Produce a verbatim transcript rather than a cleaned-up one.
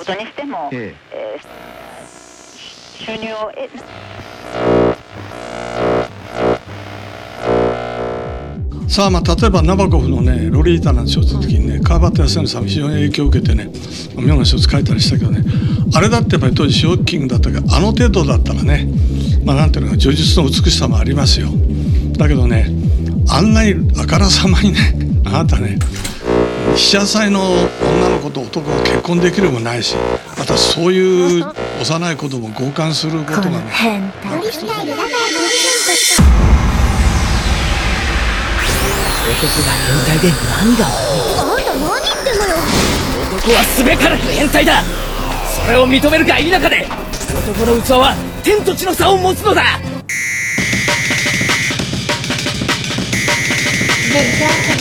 ことにしても、ええー、収入を得さあ、まあ例えばナバコフのねロリータなんて小説の時にね川端康成さんも非常に影響を受けてね妙な小説書いたりしたけどね、あれだってやっぱり当時ショッキングだったけど、あの程度だったらね、まあなんていうのか叙述の美しさもありますよ。だけどね、あんなにあからさまにね、あなたね被写祭の女の子と男が結婚できるもないし、またそういう幼い子供を強姦することがね、 男が変態で何があんた何言ってんのよ。 男はすべからく変態だ。それを認めるか否かで男の器は天と地の差を持つのだ。 デザート